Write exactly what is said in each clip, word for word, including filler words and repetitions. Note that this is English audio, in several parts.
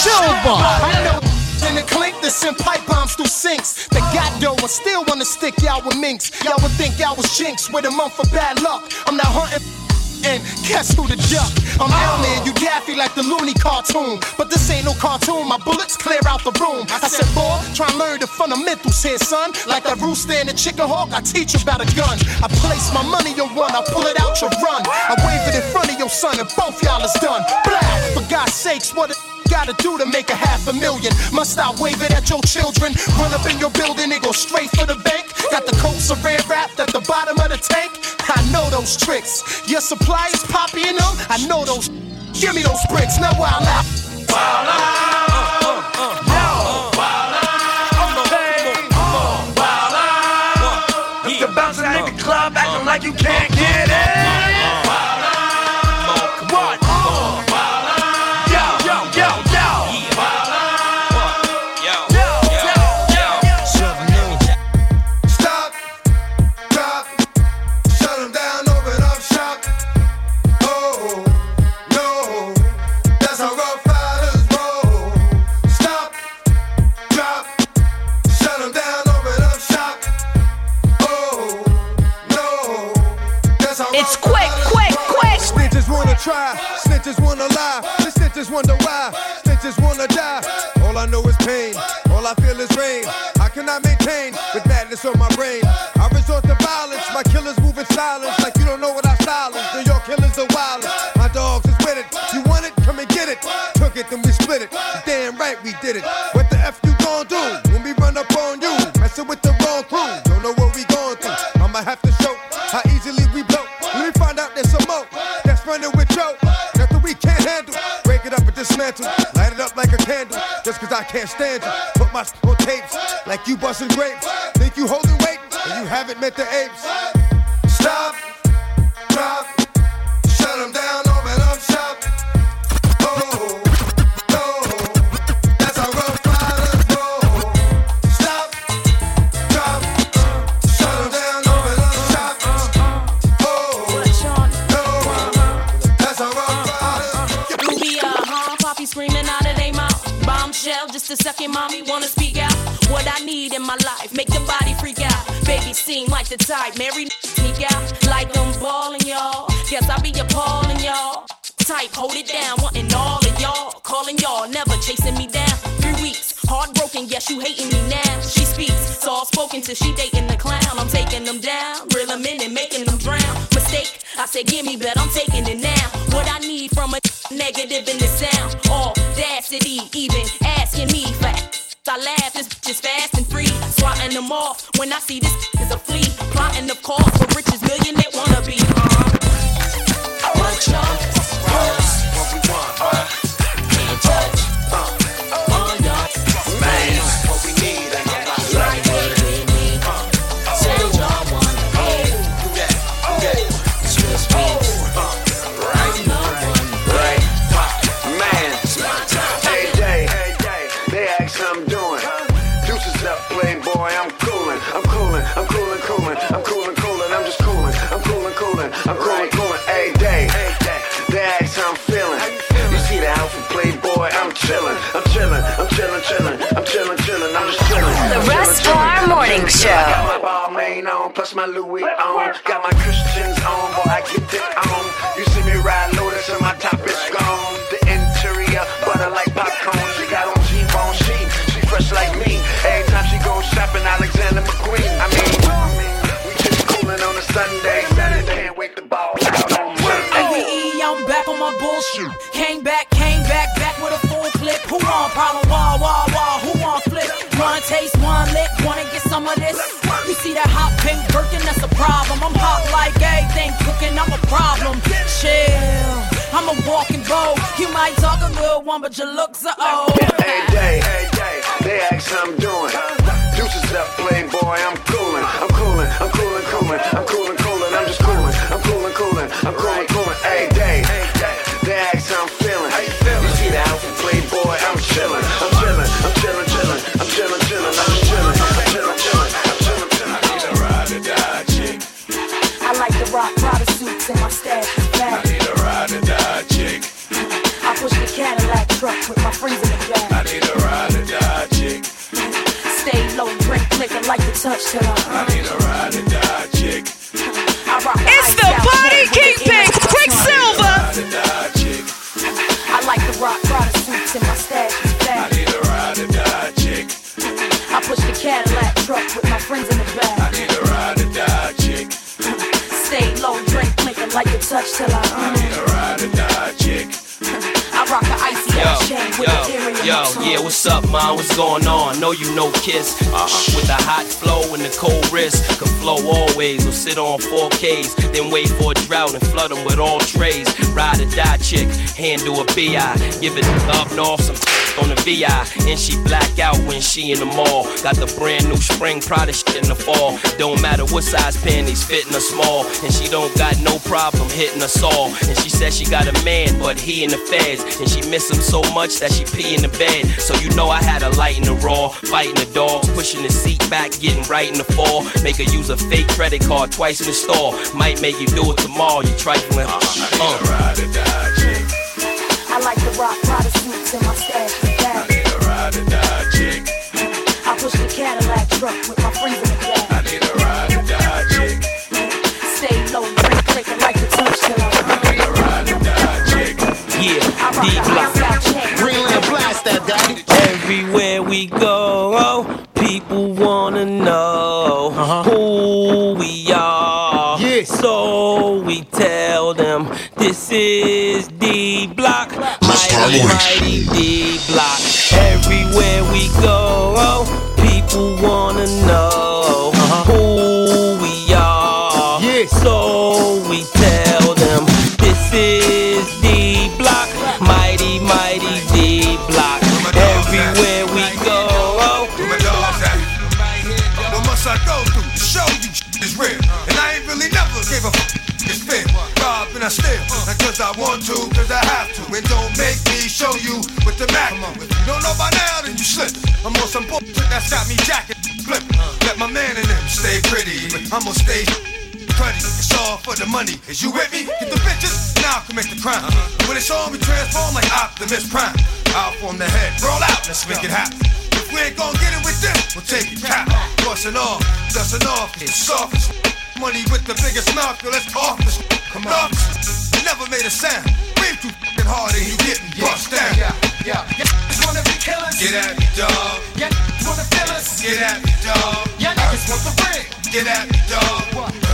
Silva. I know in the clink that send pipe bombs through sinks. They got dough and still wanna stick y'all with minks. Y'all would think y'all was jinx with a month for bad luck. I'm not hunting and catch through the duck. I'm out there, you daffy like the Looney cartoon. But this ain't no cartoon, my bullets clear out the room. I said, boy, try and learn the fundamentals here, son. Like that rooster and the chicken hawk, I teach you about a gun. I place my money on one, I pull it out, you run. I wave it in front of your son and both y'all is done. Blah, for God's sakes, what a gotta do to make a half a million? Must I wave it at your children? Run up in your building and go straight for the bank? Got the coat saran wrapped at the bottom of the tank? I know those tricks. Your supply is poppy in them? I know those. Give me those bricks, now wild out. Wild out. Uh, uh, uh, uh, wild out. Okay. Uh, wild out. If you're bouncing in the club acting like you can't get it. Try. Snitches wanna lie, the snitches wonder why. Snitches wanna die. All I know is pain, all I feel is rain. How can I maintain with madness on my brain? I resort to violence, my killers move in silence. Like you don't know what I silence. New York killers are wild. My dogs is with it. You want it? Come and get it. Took it, then we split it. Damn right we did it. What the F you gon' do when we run up on you? Messing with the wrong crew. Don't know what we going through. I'ma have to show how easily we blow. Let me find out there's some more that's running with Joe. Nothing we can't handle. Break it up and dismantle. Light it up like a candle. Just cause I can't stand you. Put my s- on tapes like you busting grapes. Think you holding weight and you haven't met the apes. Stop, drop, shut them down, open up shop. Oh, oh, that's how rough riders roll. Stop, drop, shut them down, open up shop. Oh, that's how rough riders roll. Ruby, uh huh, Poppy screaming out of they mouth. Bombshell, just a second, mommy wanna speak out. What I need in my life, make the body freak out. Baby seem like the type, Mary sneak out. Like I'm balling, y'all. Guess I be appalling, y'all. Type, hold it down, wanting all of y'all. Calling y'all, never chasing me down. Three weeks, heartbroken, yes, you hating me now. She speaks, soft spoken till she dating the clown. I'm taking them down, reel them in and making them drown. Mistake, I said give me, bet I'm taking it now. What I need from a negative in the sound. Audacity, even asking me for I laugh, this bitch is fast and free. Swatting them off when I see this is a flea. Plotting of course for riches, million they wanna be. Uh-huh. What y'all want? What we want, uh, can't touch. Uh, all y'all, man, what we need and like what we need. Uh, say y'all want, hey, yeah, okay, switch me. Uh, right, no one, right, man, hey, day, hey, day, they ask I'm doing. Deuces up, playboy, I'm coolin', I'm coolin', I'm coolin', coolin', I'm coolin', coolin', I'm just coolin', I'm coolin', coolin', I'm coolin', coolin', hey, day, they ask how I'm feelin'. You see the outfit, playboy, I'm chillin', I'm chillin', I'm chillin', chillin', I'm chillin', chillin', I'm just chillin'. The Russ Parr Morning Show. Got my Balmain on, plus my Louis on, got my Christians on, boy, I get it on. You see me ride Lotus and my top is gone. The interior, butter like popcorn. She got on G-bone, she, she fresh like me. Every time she goes shopping, Alexander McQueen. I mean, we just coolin' on a Sunday. Can't wait to ball out on Monday. A V E, I'm back on my bullshit. Came back, came back, back with a full clip. Who want problem? Wah, wah, wah. Who want flip? One taste, one lick. Wanna get some of this? You see that hot pink Birkin? That's a problem. I'm hot like everything cooking. I'm a problem. Chill. I'm a walking bow. You might talk a good one, but your looks are old. Hey, day, hey, day. They ask how I'm doing. Deuces up, playboy. I'm coolin', I'm coolin', I'm coolin', coolin', I'm coolin', coolin', I'm just coolin', I'm coolin', coolin', I'm coolin', coolin'. Hey, day, they ask how I'm feelin'. You see the outfit, playboy. I'm chillin', I'm chillin', I'm chillin', chillin', I'm chillin', chillin', I'm just chillin', I'm chillin', chillin', I'm chillin', chillin'. I need a ride or die chick. I like to rock Prada suits and my stash is fat. I need a ride or die chick. I push the Cadillac truck with my friends in the back. I need a ride or die chick. Stay low, drink liquor, like the touch till I I need a ride or die chick. I rock the It's the Party Kingpin, Quicksilver. Ride or die chick. I like the rock Prada suits and my stash is I fat. need a ride or die chick. I push the Cadillac truck with my friends in the I back. need a ride or die chick. Stay low, drink liquor, like the touch till I I need a ride or die chick. I rock the icy ass chain with the Yo, earring. yo, yeah, what's up, man? What's going on? Know you know Kiss. Uh-huh. With the hot flow and the cold wrist. Can flow always or sit on four Ks. Then wait for a drought and flood them with all trays. Ride or die chick, handle a B I. Give it up north, some on the V I. And she black out when she in the mall. Got the brand new spring Prada shit in the fall. Don't matter what size panties, fitting her small. And she don't got no problem hitting us all. And she said she got a man, but he in the feds. And she miss him so much that she pee in the bed. So you know I had her light in the raw, fighting the dogs, pushing the seat back, getting right in the fall. Make her use a fake credit card twice in the store. Might make you do it tomorrow, you trifling. Uh, I need a ride or die chick. I like the rock Prada suits and my stash is I fat. need a ride or die chick. I push the Cadillac truck with my friends in the back. I need a ride or die chick. Stay low, drink liquor, like the touch till I I need a ride or die chick. Yeah, I rock D the block. icy out chain. Greenland blast that, daddy. Everywhere we go, people wanna know who we are. Yeah. So we tell them this is D Block, mighty mighty D Block. Everywhere we go, people wanna know who we are. Yeah. So we tell them this is D Block, mighty mighty D Block. Everywhere we go. Where my dogs at? What must I go through to show you shit is real? And I ain't really never gave a f*** it's fair. Rob and I steal, not cause I want to, cause I have to. And don't make me show you with the Mac. If you don't know by now, then you slip. I'm on some bullshit that's got me jacking, flipping. Let my man in them stay pretty, but I'ma stay cruddy. It's all for the money. Is you with me? Get the bitches, now commit the crime. When it's on, we transform like Optimus Prime. Out from the head, roll out, let's make it happen. If we ain't gon' get it with them, we'll take it cap. Bustin' off, dustin' off, it's softest. Money with the biggest mouth, yo, let's off this. Come on, never made a sound. Breathe too f***ing hard and you getting bust down. Yeah, yeah, yeah. Just wanna be killers. Get at me, dog. Yeah, wanna feel us. Get at me, dog. Yeah, niggas want the ring. Get at me, dog.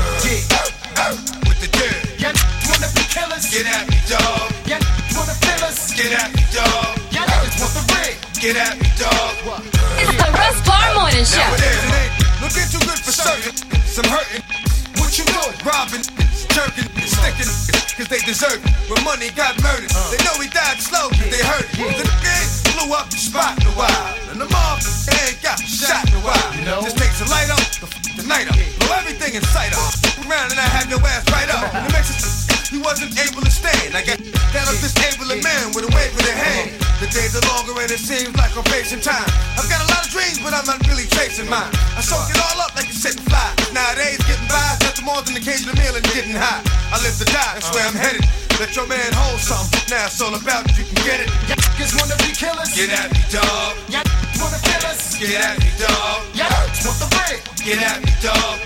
Yeah, with the dirt. Yeah, wanna be killers. Get at me, dog. Yeah, wanna feel us. Get at me, dog. Yeah, niggas want the ring. Get at me, dog. It's the Russ Bar Morning Show. Now it is, it ain't looking too good for certain. Some hurting. What you doing? Robbing, jerking, sticking, cause they deserve it. When money got murdered, they know he died slow, cause they hurt it. The game blew up the spot in a while, and the mob ain't got shot in a while. Just makes it light up, the, f- the night up, blow everything in sight up. Around and I had no ass right up, and it makes it he wasn't able to stand. I got that up disabling man with a wave in their hand. The days are longer and it seems like I'm facing time. I've got a lot of dreams, but I'm not really chasing mine. I soak it all up like a sitting fly. Nowadays, getting by is nothing more than occasional meal and getting high. I live to die, that's where I'm headed. Let your man hold something. Now it's all about you can get it. Yeah, niggas wanna be killers. Get at me, dog. Yeah, wanna feel us. Get at me, dog. Yeah, want the ring. Get at me, dog.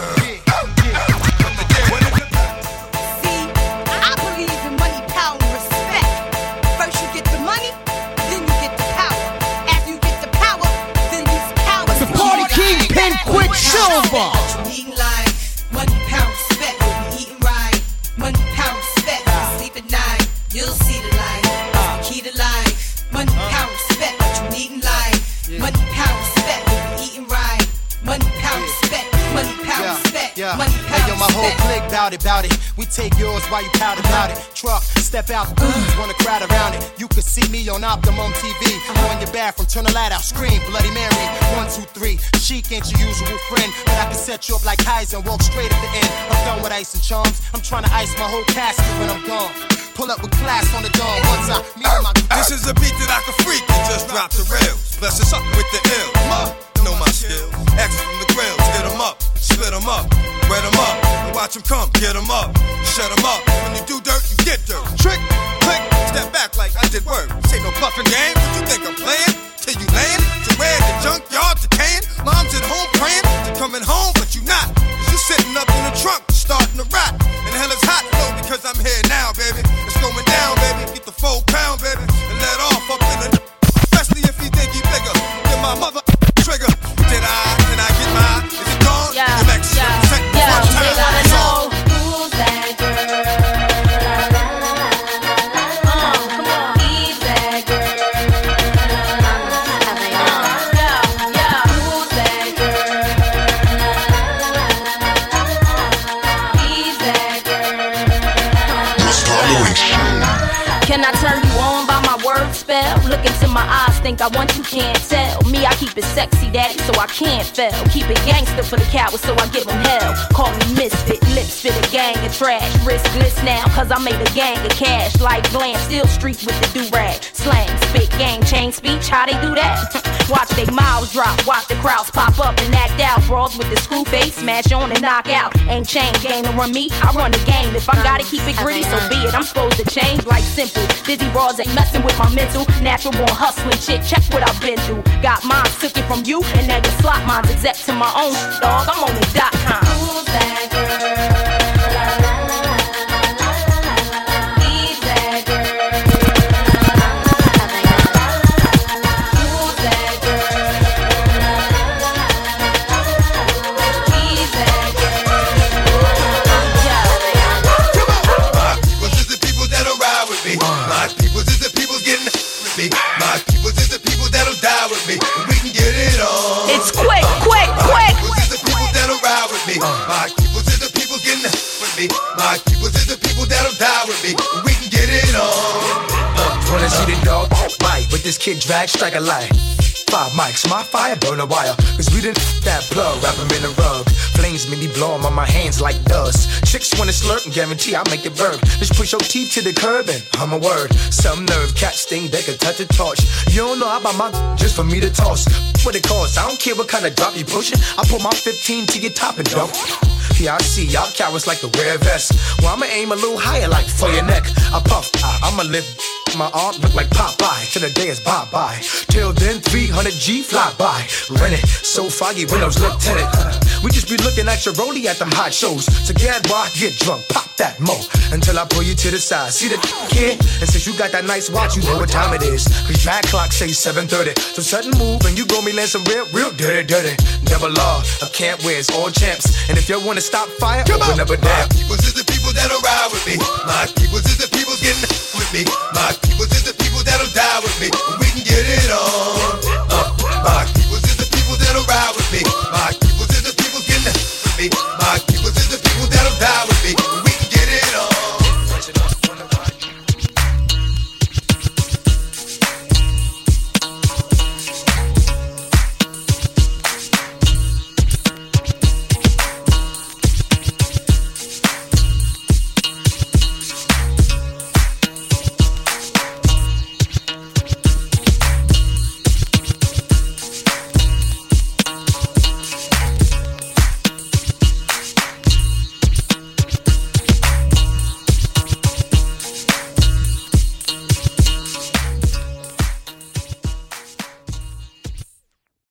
I believe in money, power, and respect. First you get the money, then you get the power. After you get the power, then these cowards. The Party Kingpin Quicksilver. Eating life, money, power, respect. We eating right, money, power, respect. Sleep at night, you'll see the light. That's the key to life. Money, power, respect. You eating life, money, power, respect. We eating right, money, power, respect. Money, power, respect. Yeah, money, hey power, yo, my whole respect. clique bout it, bout it. We take yours while you pout about it. Truck, step out, booze, wanna crowd around it. You can see me on Optimum T V. On your bathroom, turn the light out, scream, Bloody Mary. One, two, three. Chic ain't your usual friend, but I can set you up like Heisen, walk straight at the end. I'm done with ice and charms. I'm trying to ice my whole casket when I'm gone. Pull up with class on the dawn. One time, me and my. This is a beat that I can freak and just drop the rails. Bless us up with the ill. Ma, know my skills. Extra from the grills, hit 'em up, split 'em up, wet 'em up, and watch 'em come, get 'em up, shut 'em up. When you do dirt, you get dirt. Trick, click, step back like I did work. Say no plus. bluffing game. What you think I'm playing? Till you land? To where the junkyard decaying? Mom's at home praying. You're coming home, but you not. Cause you sitting up in the trunk, starting to rot. And hell is hot, low, because I'm here now, baby. It's going down, baby. Get the full pound, baby. And let off up in the. Especially if you think he bigger than my mother trigger. Did I? Can I get mine? Is it gone? Yeah, Your next yeah, set yeah. one time. They gotta It's know on. who's that girl. Uh, come on, he's that girl. Uh, yeah, yeah, who's that girl? He's that girl. Can I turn you on by my word spell? Look into my eyes, think I want you, can't tell. Me, I keep it sexy, daddy, so I can't fail. Keep it gangster for the cowards, so I give them hell. Call me misfit, lips fit a gang of trash. Riskless now, cause I made a gang of cash. Like glam, still street with the do-rag. Slang, spit, gang, chain speech, how they do that? Watch they mouths drop, watch the crowds pop up and act out. Brawls with the screw face, smash on and knock out. Ain't chain game to run me, I run the game. If I gotta keep it gritty, so be it. I'm supposed to change like simple. Dizzy bras ain't messing with my mental. Natural born hustling shit, check what I've been through. Got mine, took it from you, and now you slot mines. Exec to my own dog, I'm on it dot com. Who's that girl? He's that girl. Who's that girl? He's that girl. My peoples is the people that'll ride with me. My peoples is the people getting with me. My peoples is the people that'll die with me. We can get it on. It's quick, quick, quick. My peoples is the people that'll ride with me. My peoples is the people getting with me. My peoples is the people that'll die with me. We can get it on. Wanna see the dog bite, but this kid drag strike a light. Five mics, my fire burn a wire. Cause we didn't that plug, wrap him in a rug. Flames make me blow 'em on my hands like dust. Chicks wanna slurp and guarantee I'll make it burn. Just push your teeth to the curb and hum a word. Some nerve, cats think they can touch a torch. You don't know I buy my just for me to toss. What it costs, I don't care what kind of drop you pushing. I put my fifteen to your top and dump. Yeah, I see y'all cowards like to wear a vest. Well, I'ma aim a little higher like for your neck. I puff, I, I'ma lift my arm, look like Popeye. Till the day is bye-bye. Till then, three hundred G fly by. Rent it, so foggy, windows lieutenant. We just be looking at your rollie at them hot shows. So get boy, get drunk, pop that mo. Until I pull you to the side. See the kid? And since you got that nice watch, you know what time it is. Cause drag clock say seven thirty. So sudden move and you go me land some real, real dirty, dirty. Double law, I can't win, all champs. And if you wanna stop fire, Come open on. up a dam. My peoples is the people that'll ride with me. My peoples is the people getting with me. My peoples is the people that'll die